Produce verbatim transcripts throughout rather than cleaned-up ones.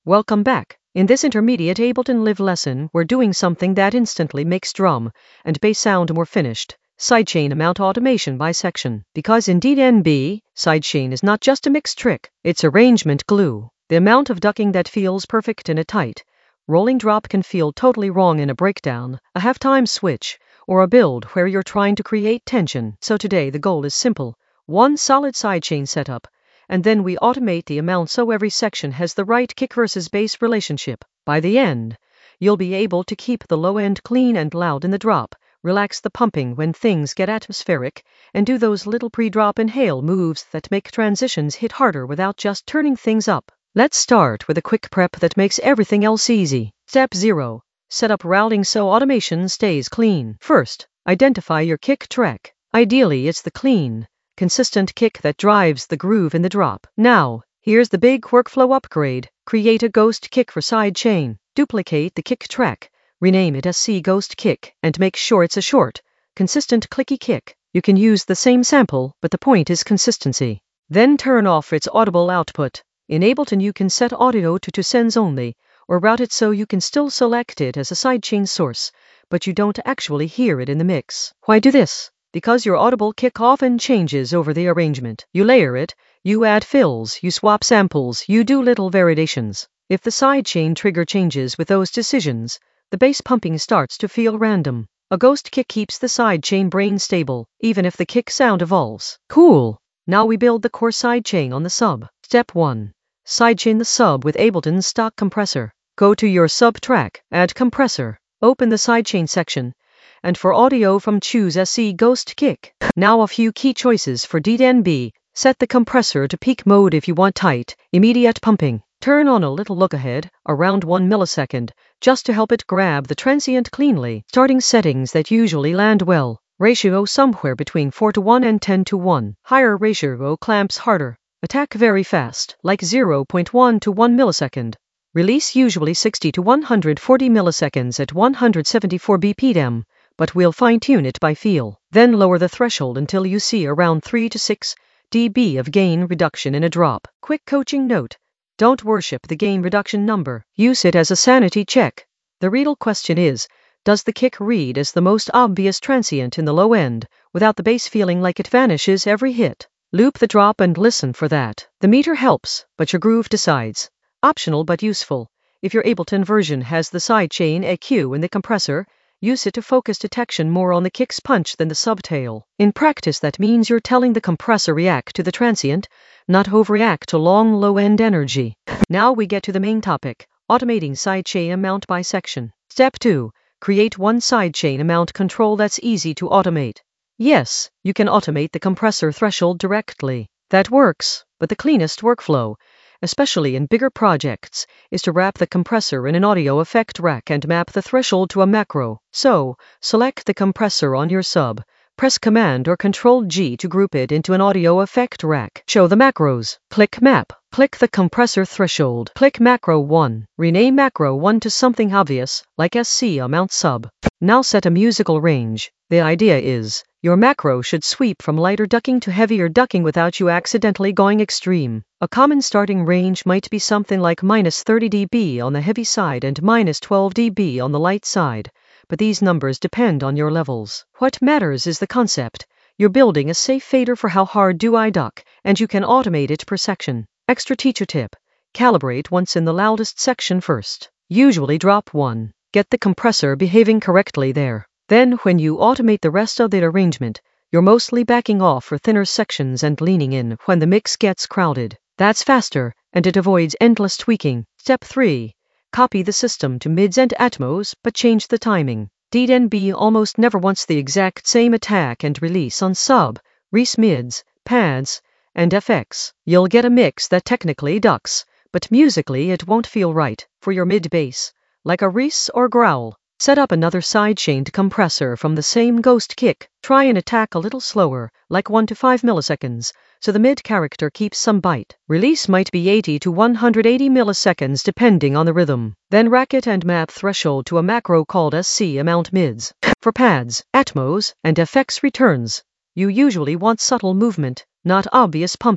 Welcome back. In this intermediate Ableton Live lesson, we're doing something that instantly makes drum and bass sound more finished. Sidechain amount automation by section. Because in D N B, sidechain is not just a mix trick, it's arrangement glue. The amount of ducking that feels perfect in a tight, rolling drop can feel totally wrong in a breakdown, a halftime switch, or a build where you're trying to create tension. So today the goal is simple. One solid sidechain setup, and then we automate the amount so every section has the right kick versus bass relationship. By the end, you'll be able to keep the low end clean and loud in the drop, relax the pumping when things get atmospheric, and do those little pre-drop inhale moves that make transitions hit harder without just turning things up. Let's start with a quick prep that makes everything else easy. Step zero. Set up routing so automation stays clean. First, identify your kick track. Ideally, it's the clean, consistent kick that drives the groove in the drop. Now, here's the big workflow upgrade. Create a ghost kick for sidechain. Duplicate the kick track, rename it as C Ghost Kick, and make sure it's a short, consistent clicky kick. You can use the same sample, but the point is consistency. Then turn off its audible output. In Ableton you can set audio to two sends only, or route it so you can still select it as a sidechain source, but you don't actually hear it in the mix. Why do this? Because your audible kick often changes over the arrangement. You layer it, you add fills, you swap samples, you do little variations. If the sidechain trigger changes with those decisions, the bass pumping starts to feel random. A ghost kick keeps the sidechain brain stable, even if the kick sound evolves. Cool! Now we build the core sidechain on the sub. Step one. Sidechain the sub with Ableton's stock compressor. Go to your sub track, add compressor, open the sidechain section, and for audio from choose S C Ghost Kick. Now a few key choices for D N B. Set the compressor to peak mode if you want tight, immediate pumping. Turn on a little look ahead, around one millisecond, just to help it grab the transient cleanly. Starting settings that usually land well. Ratio somewhere between four to one and ten to one. Higher ratio clamps harder. Attack very fast, like zero point one to one millisecond. Release usually sixty to one hundred forty milliseconds at one hundred seventy-four B P M. But we'll fine-tune it by feel. Then lower the threshold until you see around three to six decibels of gain reduction in a drop. Quick coaching note. Don't worship the gain reduction number. Use it as a sanity check. The real question is, does the kick read as the most obvious transient in the low end, without the bass feeling like it vanishes every hit? Loop the drop and listen for that. The meter helps, but your groove decides. Optional but useful. If your Ableton version has the sidechain E Q in the compressor, use it to focus detection more on the kick's punch than the subtail. In practice that means you're telling the compressor react to the transient, not overreact to long low-end energy. Now we get to the main topic, automating sidechain amount by section. Step two. Create one sidechain amount control that's easy to automate. Yes, you can automate the compressor threshold directly. That works, but the cleanest workflow, especially in bigger projects, is to wrap the compressor in an audio effect rack and map the threshold to a macro. So, select the compressor on your sub, press Command or Control G to group it into an audio effect rack. Show the macros. Click Map. Click the compressor threshold. Click Macro one. Rename Macro one to something obvious, like S C amount sub. Now set a musical range. The idea is, your macro should sweep from lighter ducking to heavier ducking without you accidentally going extreme. A common starting range might be something like minus thirty decibels on the heavy side and minus twelve decibels on the light side, but these numbers depend on your levels. What matters is the concept. You're building a safe fader for how hard do I duck, and you can automate it per section. Extra teacher tip. Calibrate once in the loudest section first. Usually drop one. Get the compressor behaving correctly there. Then when you automate the rest of the arrangement, you're mostly backing off for thinner sections and leaning in when the mix gets crowded. That's faster, and it avoids endless tweaking. Step three. Copy the system to mids and atmos, but change the timing. D N B almost never wants the exact same attack and release on sub, res mids, pads, and F X. You'll get a mix that technically ducks, but musically it won't feel right for your mid bass, like a res or growl. Set up another sidechained compressor from the same ghost kick. Try an attack a little slower, like one to five milliseconds, so the mid character keeps some bite. Release might be eighty to one hundred eighty milliseconds depending on the rhythm. Then rack it and map threshold to a macro called S C amount mids. For pads, atmos, and F X returns, you usually want subtle movement, not obvious pumping.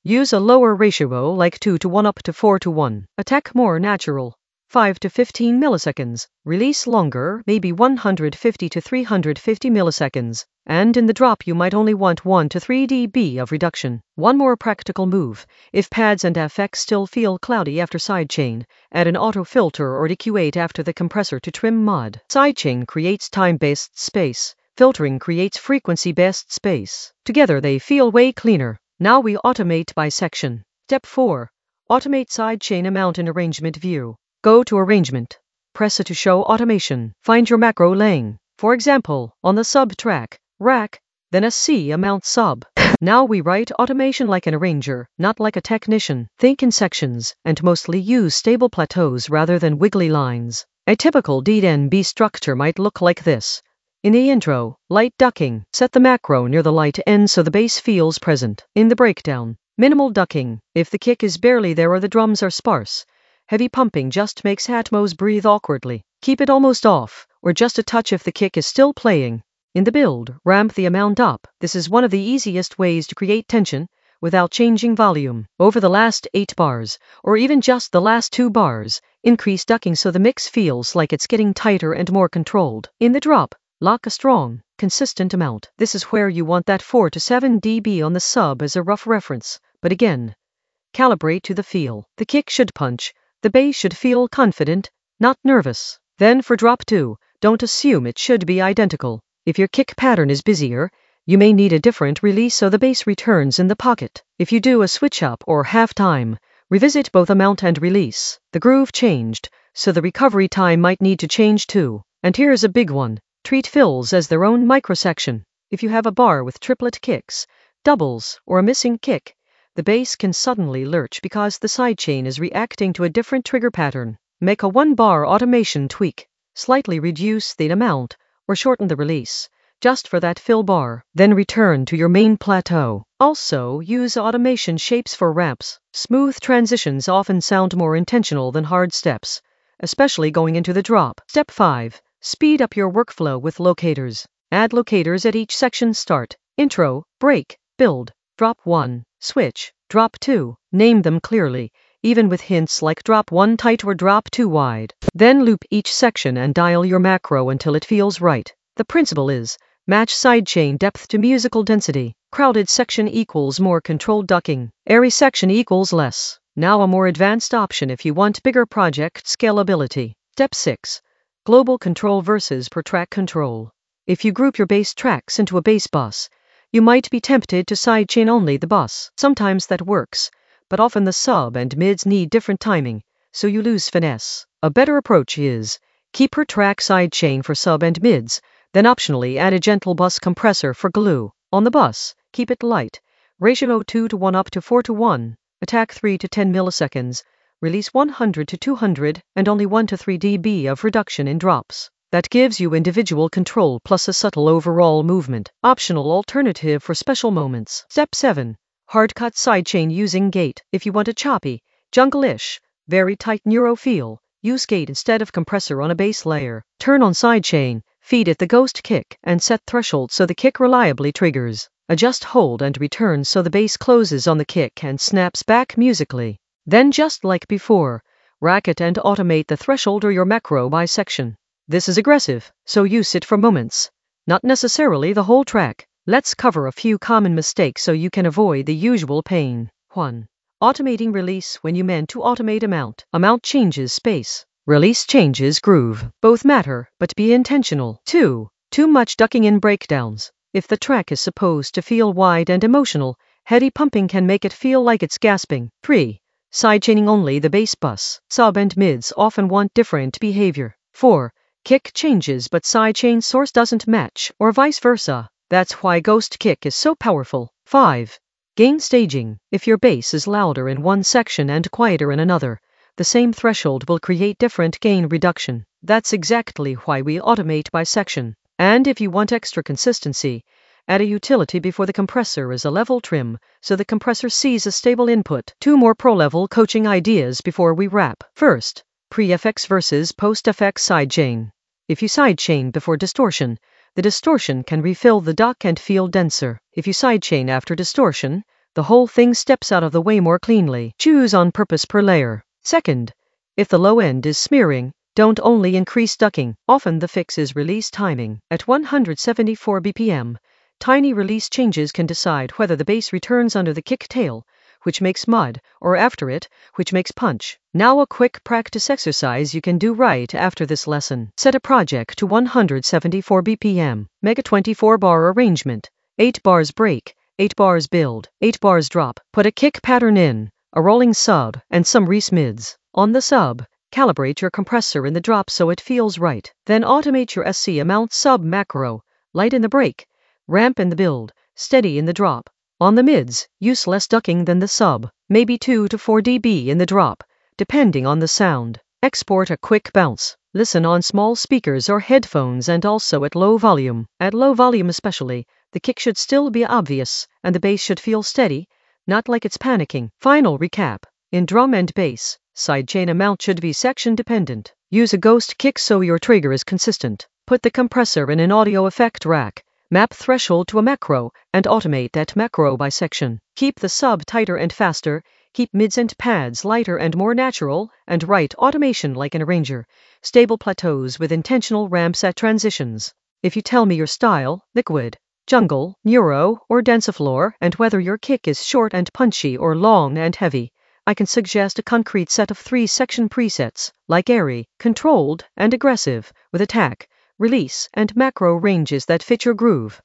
Use a lower ratio like two to one up to four to one. Attack more natural. five to fifteen milliseconds. Release longer, maybe one hundred fifty to three hundred fifty milliseconds. And in the drop you might only want one to three decibels of reduction. One more practical move. If pads and F X still feel cloudy after sidechain, add an auto filter or D Q eight after the compressor to trim mod. Sidechain creates time-based space. Filtering creates frequency-based space. Together they feel way cleaner. Now we automate by section. Step four. Automate sidechain amount in arrangement view. Go to Arrangement. Press it to show automation. Find your macro laying. For example, on the sub track, rack, then a C amount sub. Now we write automation like an arranger, not like a technician. Think in sections, and mostly use stable plateaus rather than wiggly lines. A typical D N B structure might look like this. In the intro, light ducking. Set the macro near the light end so the bass feels present. In the breakdown, minimal ducking. If the kick is barely there or the drums are sparse, heavy pumping just makes Atmos breathe awkwardly. Keep it almost off, or just a touch if the kick is still playing. In the build, ramp the amount up. This is one of the easiest ways to create tension without changing volume. Over the last eight bars, or even just the last two bars, increase ducking so the mix feels like it's getting tighter and more controlled. In the drop, lock a strong, consistent amount. This is where you want that four to seven decibels on the sub as a rough reference, but again, calibrate to the feel. The kick should punch. The bass should feel confident, not nervous. Then for drop two, don't assume it should be identical. If your kick pattern is busier, you may need a different release so the bass returns in the pocket. If you do a switch up or half time, revisit both amount and release. The groove changed, so the recovery time might need to change too. And here's a big one. Treat fills as their own microsection. If you have a bar with triplet kicks, doubles, or a missing kick, the bass can suddenly lurch because the sidechain is reacting to a different trigger pattern. Make a one-bar automation tweak. Slightly reduce the amount, or shorten the release, just for that fill bar. Then return to your main plateau. Also, use automation shapes for ramps. Smooth transitions often sound more intentional than hard steps, especially going into the drop. Step five. Speed up your workflow with locators. Add locators at each section start. Intro, break, build, drop one. Switch, drop two. Name them clearly, even with hints like drop one tight or drop two wide. Then loop each section and dial your macro until it feels right. The principle is, match sidechain depth to musical density. Crowded section equals more controlled ducking. Airy section equals less. Now a more advanced option if you want bigger project scalability. Step six. Global control versus per track control. If you group your bass tracks into a bass bus, you might be tempted to sidechain only the bus. Sometimes that works, but often the sub and mids need different timing, so you lose finesse. A better approach is, keep per track sidechain for sub and mids, then optionally add a gentle bus compressor for glue. On the bus, keep it light. Ratio two to one up to four to one. Attack three to ten milliseconds. Release one hundred to two hundred, and only one to three decibels of reduction in drops. That gives you individual control plus a subtle overall movement. Optional alternative for special moments. Step seven. Hard cut sidechain using gate. If you want a choppy, jungle-ish, very tight neuro feel, use gate instead of compressor on a bass layer. Turn on sidechain, feed it the ghost kick, and set threshold so the kick reliably triggers. Adjust hold and return so the bass closes on the kick and snaps back musically. Then just like before, rack it and automate the threshold or your macro by section. This is aggressive, so use it for moments, not necessarily the whole track. Let's cover a few common mistakes so you can avoid the usual pain. one. Automating release when you meant to automate amount. Amount changes space. Release changes groove. Both matter, but be intentional. two. Too much ducking in breakdowns. If the track is supposed to feel wide and emotional, heady pumping can make it feel like it's gasping. three. Sidechaining only the bass bus. Sub and mids often want different behavior. four. Kick changes but sidechain source doesn't match, or vice versa. That's why ghost kick is so powerful. five. Gain staging. If your bass is louder in one section and quieter in another, the same threshold will create different gain reduction. That's exactly why we automate by section. And if you want extra consistency, add a utility before the compressor as a level trim, so the compressor sees a stable input. Two more pro-level coaching ideas before we wrap. First, pre-F X versus post-F X sidechain. If you sidechain before distortion, the distortion can refill the duck and feel denser. If you sidechain after distortion, the whole thing steps out of the way more cleanly. Choose on purpose per layer. Second, if the low end is smearing, don't only increase ducking. Often the fix is release timing. At one hundred seventy-four B P M, tiny release changes can decide whether the bass returns under the kick tail, which makes mud, or after it, which makes punch. Now a quick practice exercise you can do right after this lesson. Set a project to one hundred seventy-four B P M. Make a twenty-four bar arrangement. eight bars break, eight bars build, eight bars drop. Put a kick pattern in, a rolling sub, and some Reese mids. On the sub, calibrate your compressor in the drop so it feels right. Then automate your S C amount sub macro, light in the break, ramp in the build, steady in the drop. On the mids, use less ducking than the sub, maybe two to four decibels in the drop, depending on the sound. Export a quick bounce. Listen on small speakers or headphones and also at low volume. At low volume especially, the kick should still be obvious, and the bass should feel steady, not like it's panicking. Final recap. In drum and bass, sidechain amount should be section dependent. Use a ghost kick so your trigger is consistent. Put the compressor in an audio effect rack. Map threshold to a macro, and automate that macro by section. Keep the sub tighter and faster, keep mids and pads lighter and more natural, and write automation like an arranger. Stable plateaus with intentional ramps at transitions. If you tell me your style, liquid, jungle, neuro, or dancefloor, and whether your kick is short and punchy or long and heavy, I can suggest a concrete set of three section presets, like airy, controlled, and aggressive, with attack, release, and macro ranges that fit your groove.